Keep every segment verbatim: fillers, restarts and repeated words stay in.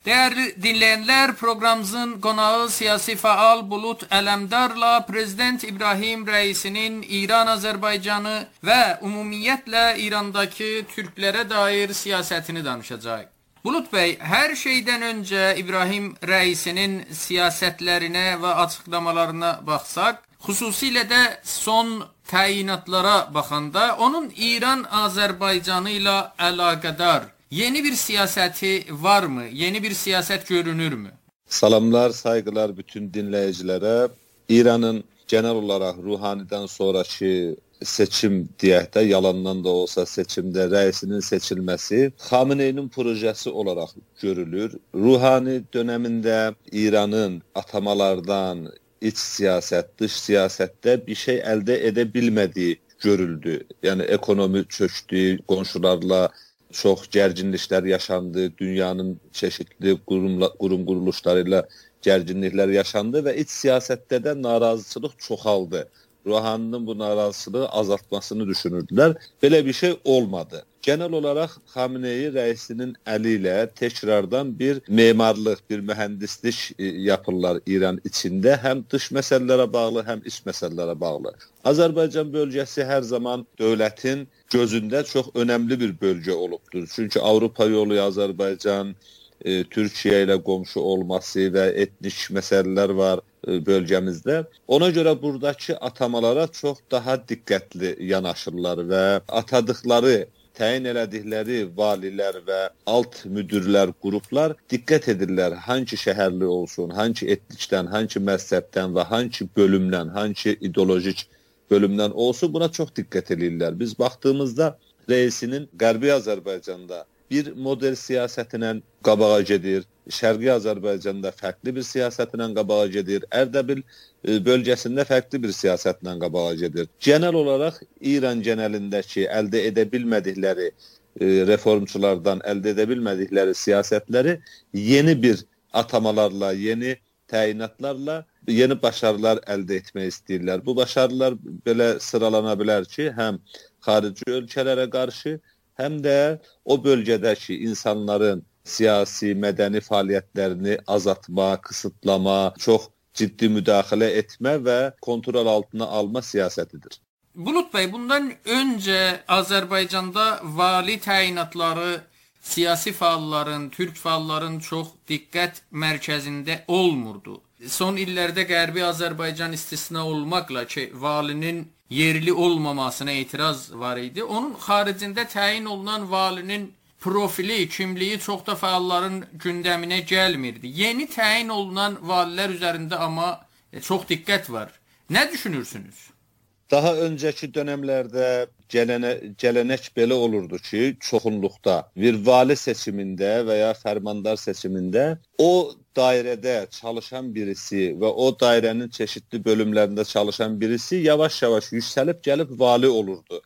Değerli dinleyenler, programımızın konağı siyasi faal Bulut Ələmdar'la Prezident İbrahim Rəisinin İran, Azərbaycanı ve umumiyetle İran'daki Türklere dair siyasetini danışacağız. Bulut Bey, her şeyden önce İbrahim Rəisinin siyasetlerine ve açıklamalarına baksak, xüsusilə də son təyinatlara baxanda onun İran, Azərbaycanı ilə əlaqədar yeni bir siyaseti var mı? Yeni bir siyaset görünür mü? Salamlar, saygılar bütün dinleyicilere. İran'ın genel olarak Ruhani'den sonraki seçim deyək də, yalandan da olsa seçimde reisinin seçilmesi Xameneinin projesi olarak görülür. Ruhani döneminde İran'ın atamalardan, iç siyaset, dış siyasette bir şey elde edebilmediği görüldü. Yani ekonomi çöktü, komşularla çok gerginlikler yaşandı, dünyanın çeşitli kurum, kurum kuruluşlarıyla gerginlikler yaşandı ve iç siyasette de narazılık çoxaldı. Ruhani'nin bu narazılığı azaltmasını düşünürdüler. Böyle bir şey olmadı. Genel olarak Xamenei reisinin eliyle tekrardan bir mimarlık, bir mühendislik yapırlar İran içinde. Hem dış meselelere bağlı hem iç meselelere bağlı. Azərbaycan bölgesi her zaman devletin gözünde çok önemli bir bölge olubdur. Çünkü Avrupa yolu Azərbaycan, e, Türkiye ile komşu olması ve etnik meseleler var e, bölgemizde. Ona göre buradaki atamalara çok daha dikkatli yanaşırlar ve atadıkları, təyin elədikləri valilər və alt müdürlər, qruplar diqqət edirlər, hangi şəhərli olsun, hangi etnikdən, hangi məzhəbdən və hangi bölümdən, hangi ideolojik bölümdən olsun, buna çox diqqət edirlər. Biz baxdığımızda reisinin Qərbi Azərbaycanda bir model siyasətlə qabağa gedir, Şərqi Azərbaycanda fərqli bir siyasətlə qabağa gedir, Ərdəbil bölgesinde farklı bir siyasetle qabağa gedir. Genel olarak İran genelindeki elde edebilmedikleri e, reformçulardan elde edebilmedikleri siyasetleri yeni bir atamalarla, yeni təyinatlarla yeni başarılar elde etmək istəyirlər. Bu başarılar belə sıralanabilir ki, hem xarici ölkələrə qarşı, hem de o bölgedeki insanların siyasi, mədəni fəaliyyətlərini azaltma, kısıtlama, çox ciddi müdahale etme ve kontrol altına alma siyasetidir. Bulut Bey, bundan önce Azerbaycan'da vali təyinatları siyasi faalların, Türk faalların çok dikkat merkezinde olmurdu. Son illerde Qərbi Azerbaycan istisna olmakla ki, valinin yerli olmamasına itiraz var idi. Onun haricinde təyin olunan valinin profili, kimliği çok da faalların gündemine gelmirdi. Yeni təyin olunan valilər üzerinde ama çok dikkat var. Ne düşünürsünüz? Daha önceki dönemlerde gelene, gelenek belə olurdu ki, çoxunluqda bir vali seçiminde veya fermandar seçiminde o dairede çalışan birisi ve o dairenin çeşitli bölümlerinde çalışan birisi yavaş yavaş yükselip gelip vali olurdu.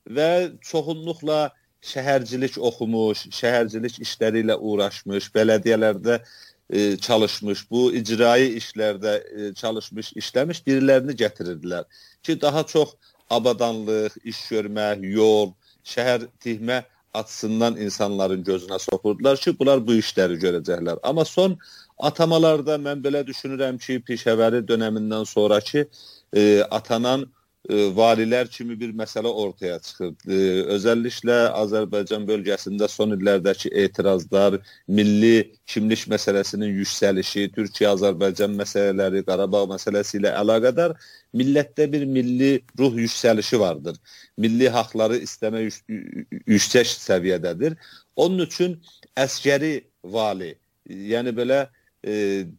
Ve çoxunluqla şəhərcilik oxumuş, şəhərcilik işləriyle uğraşmış, belediyelerde e, çalışmış, bu icrai işlerde e, çalışmış, işləmiş birilerini getirirdiler. Ki daha çok abadanlıq, iş görmək, yol, şəhər tihmə açısından insanların gözünə sokurdular ki, bunlar bu işleri görəcəklər. Ama son atamalarda mən belə düşünürəm ki, Pişəvəri döneminden sonraki e, atanan valiler kimi bir mesele ortaya çıxır. Ee, özellikle Azərbaycan bölgesinde son illerdeki etirazlar, milli kimlik meselesinin yükselişi, Türkiye-Azərbaycan meseleleri, Qarabağ meselesiyle əlaqədar millette bir milli ruh yükselişi vardır. Milli hakları isteme yüksek seviyədədir. Onun için əskeri vali, yani böyle e,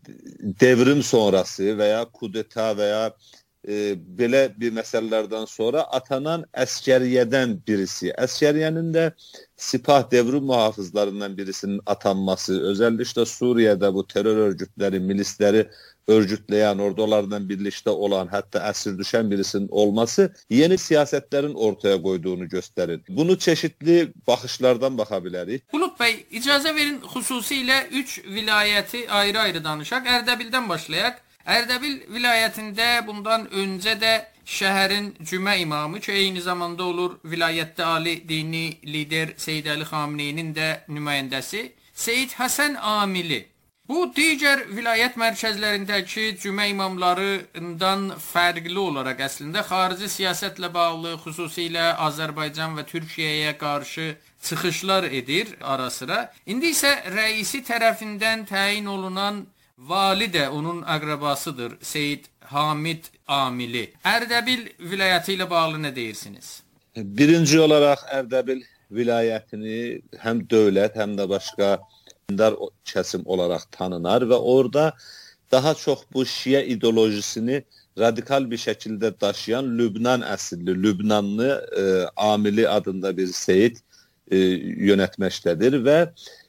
devrim sonrası veya kudeta veya E, belə bir məsələlərdən sonra atanan əskəriyədən birisi. Əskəriyenin de Sipah devrim muhafızlarından birisinin atanması, özellikle Suriye'de bu terör örgütleri, milisleri örgütleyen, ordulardan birlikte olan, hatta esir düşen birisinin olması yeni siyasetlerin ortaya koyduğunu gösterir. Bunu çeşitli bakışlardan bakabiliriz. Bulut Bey, icazə verin xüsusilə üç vilayeti ayrı ayrı danışaq. Ərdəbildən başlayaq. Ərdəbil vilayətində bundan öncə də şəhərin cümə imamı ki, eyni zamanda olur vilayətdə ali dini lider Seyyid Əli Xameneinin də nümayəndəsi Seyid Həsən Amili. Bu, digər vilayət mərkəzlərindəki cümə imamlarından fərqli olaraq əslində xarici siyasətlə bağlı, xüsusilə Azərbaycan və Türkiyəyə qarşı çıxışlar edir ara sıra. İndi isə rəisi tərəfindən təyin olunan vali də onun əqrəbasıdır, Seyid Hamid Amili. Ərdəbil vilayəti ilə bağlı nə deyirsiniz? Birinci olaraq Ərdəbil vilayətini həm dövlət, həm də başqa dindar kəsim olaraq tanınar və orada daha çox bu şiə ideolojisini radikal bir şəkildə daşıyan Lübnan əsilli, Lübnanlı e, Amili adında bir seyid e, yönətməkdədir və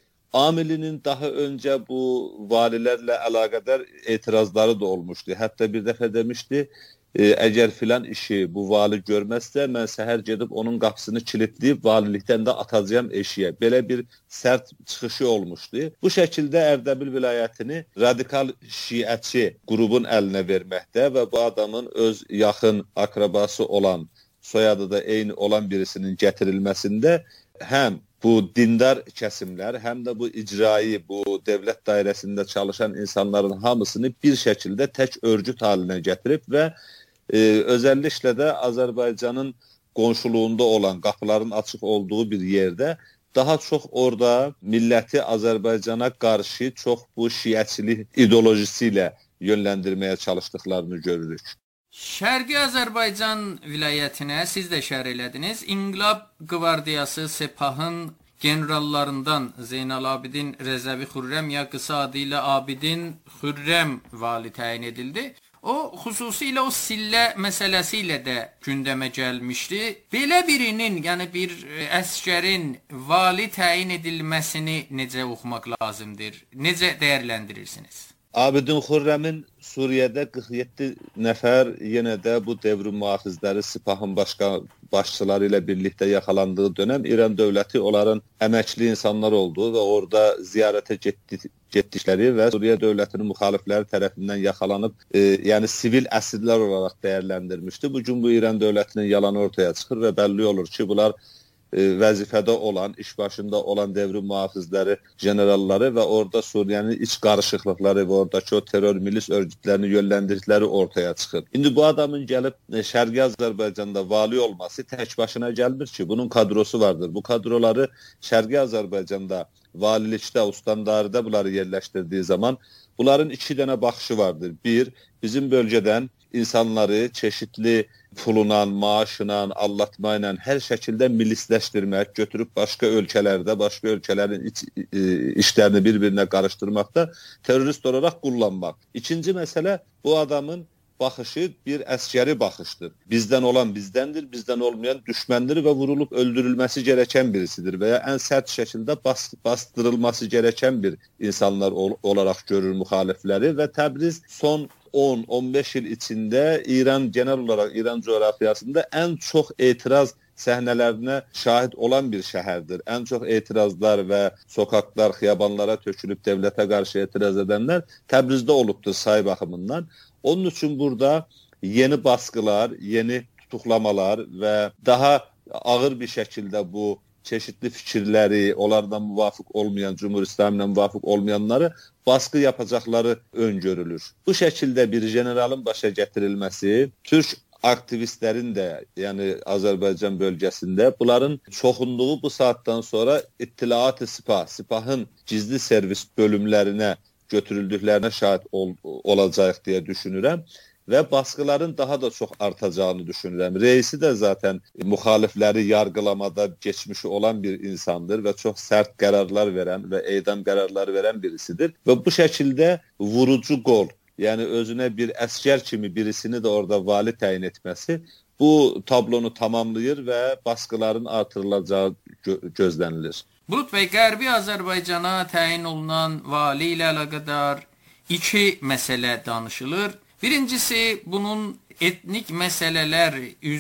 Amilinin daha öncə bu valilərlə əlaqədar etirazları da olmuşdu. Hətta bir dəfə demişdi, e, əgər filan işi bu vali görməzsə, mən səhər gedib onun qapısını kilitləyib valilikdən də atacağım eşiyə. Belə bir sərt çıxışı olmuşdu. Bu şəkildə Ərdəbil vilayətini radikal şiəçi qrubun əlinə verməkdə və bu adamın öz yaxın akrabası olan, soyadı da eyni olan birisinin gətirilməsində həm bu dindar kəsimlər, həm də bu icraî, bu dövlət dairəsində çalışan insanların hamısını bir şəkildə tək örgüt halinə gətirib və e, özəlliklə də Azərbaycanın qonşuluğunda olan, qapıların açıq olduğu bir yerdə daha çox orada milləti Azərbaycana qarşı çox bu şiəçilik ideolojisi ilə yönləndirməyə çalışdıqlarını görürük. Şərqi Azərbaycan vilayətinə siz də şərh elədiniz. İnqilab Qvardiyası Sepahın generallarından Zeynal Abidin Rəzəvi Xürrəm ya qısa adı ilə Abidin Xürrəm vali təyin edildi. O, xüsusilə o sillə məsələsi ilə də gündəmə gəlmişdi. Belə birinin, yəni bir əsgərin vali təyin edilməsini necə oxumaq lazımdır? Necə dəyərləndirirsiniz? Abidin Xürrəmin Suriyədə qırx yeddi nəfər yenə də bu devrin mühafizləri Sipahın başqa başçıları ilə birlikdə yaxalandığı dönəm İran dövləti onların əməkli insanlar olduğu və orada ziyarətə getdi, getdikləri və Suriyə dövlətinin müxalifləri tərəfindən yaxalanıb, e, yəni sivil əsirlər olaraq dəyərləndirmişdi. Bu gün bu İran dövlətinin yalanı ortaya çıxır və bəlli olur ki, bunlar vəzifədə olan, iş başında olan devrin mühafizləri, generalları və orada Suriyenin iç qarışıqlıqları və oradakı o terror milis örgütlərini yönləndirdikləri ortaya çıxır. İndi bu adamın gəlib Şərqi Azərbaycanda vali olması tək başına gəlmir ki, bunun kadrosu vardır. Bu kadroları Şərqi Azərbaycanda valilikdə, ustandarda bunları yerləşdirdiyi zaman bunların iki dənə baxışı vardır. Bir, bizim bölgədən insanları çeşitli pulunla, maaşla, allatmayla hər şəkildə milisləşdirmək, götürüb başqa ölkələrdə, başqa ölkələrin iç, e, işlərini bir-birinə qarışdırmaqda terörist olaraq kullanmaq. İkinci məsələ, bu adamın baxışı bir əskəri baxışdır. Bizdən olan bizdəndir, bizdən olmayan düşməndir və vurulub öldürülməsi gerəkən birisidir və ya ən sərt şəkildə bas, bastırılması gerəkən bir insanlar ol, olaraq görür müxalifləri və Təbriz son on on beş il içində İran genel olaraq İran coğrafiyasında ən çox etiraz səhnələrinə şahid olan bir şəhərdir. Ən çox etirazlar və sokaklar, xiyabanlara tökülüb dövlətə qarşı etiraz edənlər Təbrizdə olubdur say baxımından. Onun üçün burada yeni baskılar, yeni tutuklamalar və daha ağır bir şəkildə bu çeşitli fikirləri, onlardan müvafiq olmayan, Cumhur İslam'la müvafiq olmayanları baskı yapacaqları öngörülür. Bu şəkildə bir generalın başa gətirilməsi, Türk aktivistlərin də, yəni Azərbaycan bölgəsində bunların çoxunluğu bu saatdan sonra İttilaat-ı Sipah, Sipahın gizli servis bölümlərinə götürüldüklərinə şahid ol, olacaq deyə düşünürəm və baskıların daha da çox artacağını düşünürəm. Reisi də zaten müxalifləri yargılamada geçmişi olan bir insandır və çox sərt qərarlar verən və edam qərarları verən birisidir və bu şəkildə vurucu qol, yəni özünə bir əskər kimi birisini də orada vali təyin etməsi bu tablonu tamamlayır və baskıların artırılacağı gö gözlənilir. Bulut bəy, Qərbi Azərbaycana təyin olunan vali ilə əlaqədar iki məsələ danışılır. Birincisi, bunun etnik məsələlər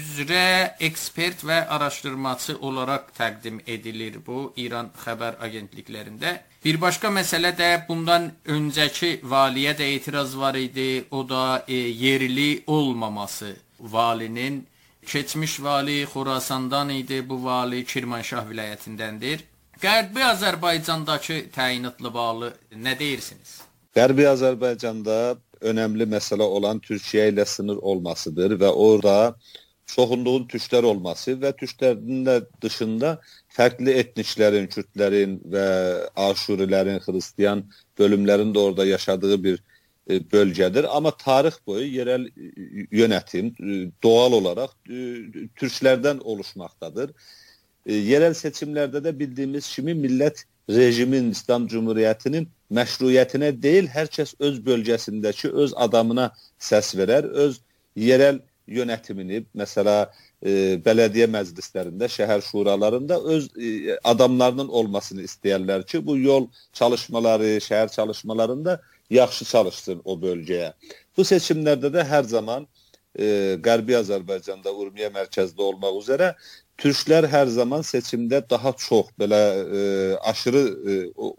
üzrə ekspert və araşdırmacı olaraq təqdim edilir bu İran xəbər agentliklərində. Bir başqa məsələ də bundan öncəki valiyə də etiraz var idi. O da e, yerli olmaması valinin. Keçmiş vali Xorasandan idi, bu vali Kirmanşah vilayətindəndir. Qərbi Azərbaycandakı təyinatla bağlı nə deyirsiniz? Qərbi Azərbaycanda önemli mesele olan Türkiye ile sınır olmasıdır ve orada çoxunluğun Türkler olması ve Türklerin de dışında farklı etniklerin, Kürtlerin ve Aşurilerin, Hristiyan bölümlerin de orada yaşadığı bir bölgedir. Ama tarih boyu yerel yönetim doğal olarak Türklerden oluşmaktadır. Yerel seçimlerde de bildiğimiz kimi millet rejimin, İslam Cumhuriyeti'nin məşruiyyətinə deyil, hər kəs öz bölgəsindəki öz adamına səs verər, öz yerel yönetimini, mesela e, belediye məclislərində, şəhər şuralarında öz e, adamlarının olmasını istəyərlər ki, bu yol çalışmaları, şəhər çalışmalarında yaxşı çalışsın o bölgeye. Bu seçimlerde de her zaman e, Qərbi Azərbaycanda, Urmiya mərkəzdə olmaq üzere Türkler her zaman seçimde daha çok böyle e, aşırı e,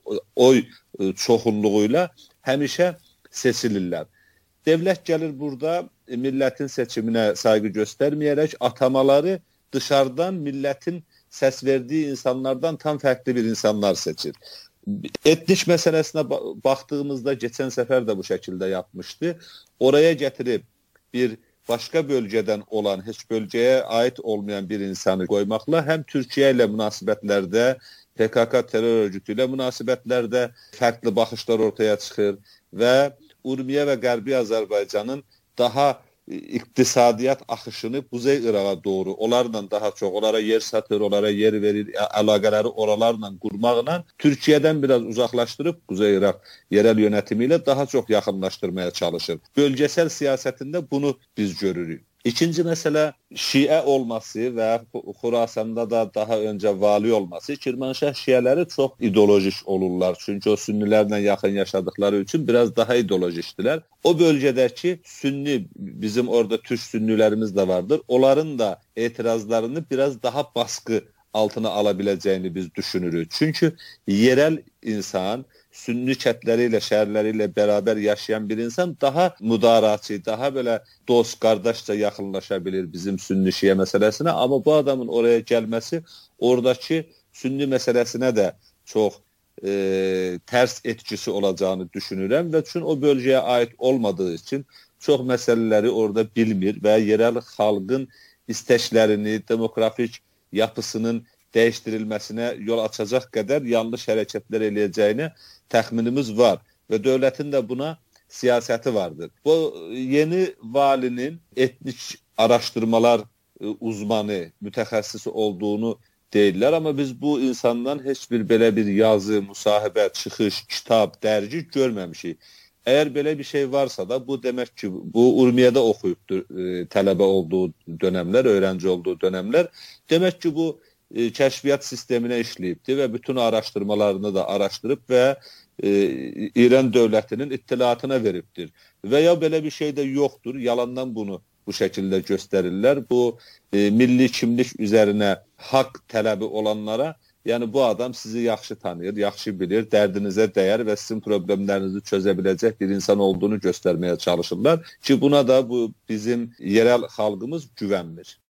oy e, çoxunluğuyla həmişə seçilirlər. Devlet gelir burada e, milletin seçimine saygı göstermeyerek atamaları dışarıdan milletin ses verdiği insanlardan tam farklı bir insanlar seçir. Etnik meselesine baktığımızda geçen sefer de bu şekilde yapmıştı. Oraya getirip bir başka bölgeden olan, hiç bölgeye ait olmayan bir insanı koymakla hem Türkiye ile münasibetlerde, P K K terör örgütüyle münasibetlerde farklı bakışlar ortaya çıkır ve Urmiya ve Qərbi Azərbaycanın daha iktisadiyat akışını Kuzey Irak'a doğru, onlarla daha çok, onlara yer satır, onlara yer verir, əlaqələri oralarla qurmaqla Türkiye'den biraz uzaklaştırıp Kuzey Irak yerel yönetimiyle daha çok yakınlaştırmaya çalışır. Bölgesel siyasetinde bunu biz görürük. İkinci mesele Şiə olması ve Xurasanda da daha önce vali olması. Kirmanşah Şiələri çok ideolojik olurlar. Çünkü o Sünnilerle yakın yaşadıkları için biraz daha ideolojiktiler. O bölgedeki Sünni, bizim orada Türk Sünnilerimiz de vardır. Onların da etirazlarını biraz daha baskı altına alabileceğini biz düşünürüz. Çünkü yerel insan, Sünni kətleriyle, şəhərləriyle beraber yaşayan bir insan daha müdaratçı, daha böyle dost, kardeşçe yakınlaşabilir bizim Sünni Şiə meselesine. Ama bu adamın oraya gelmesi oradaki Sünni meselesine de çok e, ters etkisi olacağını düşünürəm ve çünkü o bölgeye ait olmadığı için çok meseleleri orada bilmir ve yerel halkın istəklərini, demografik yapısının değiştirilmesine yol açacak kadar yanlış hareketler eləyəcəyini təxminimiz var ve devletin de buna siyaseti vardır. Bu yeni valinin etnik araştırmalar uzmanı, mütəxəssisi olduğunu deyirlər, ama biz bu insandan heç bir belə bir yazı, müsahibə, çıxış, kitab, dərgi görməmişik. Eğer böyle bir şey varsa da bu demek ki bu Urmiyada oxuyubdur e, tələbə olduğu dönemler, öğrenci olduğu dönemler. Demek ki bu e, kəşfiyyat sisteminə işləyibdir ve bütün araştırmalarını da araştırıp ve e, İran devletinin ittilatına veribdir. Veya böyle bir şey de yoktur. Yalandan bunu bu şekilde gösterirler. Bu e, milli kimlik üzerine hak tələbi olanlara, yani bu adam sizi yaxşı tanıyır, yaxşı bilir, dərdinizə dəyər ve sizin problemlerinizi çözebilecek bir insan olduğunu göstermeye çalışırlar ki buna da bu bizim yerel halkımız güvenmir.